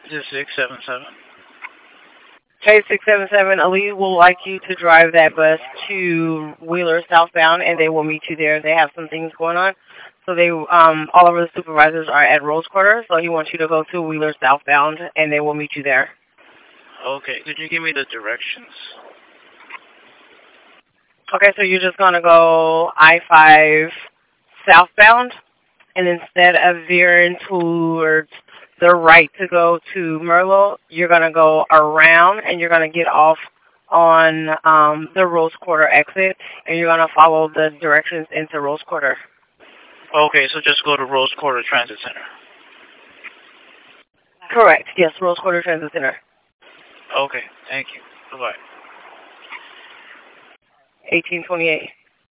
Is it 677? K677, Ali will like you to drive that bus to Wheeler southbound, and they will meet you there. They have some things going on. So all of the supervisors are at Rose Quarter, so he wants you to go to Wheeler southbound, and they will meet you there. Okay, could you give me the directions? Okay, so you're just going to go I-5 southbound, and instead of veering towards the right to go to Merlot, you're going to go around, and you're going to get off on the Rose Quarter exit, and you're going to follow the directions into Rose Quarter. Okay, so just go to Rose Quarter Transit Center. Correct. Yes, Rose Quarter Transit Center. Okay, thank you. Bye-bye. 1828.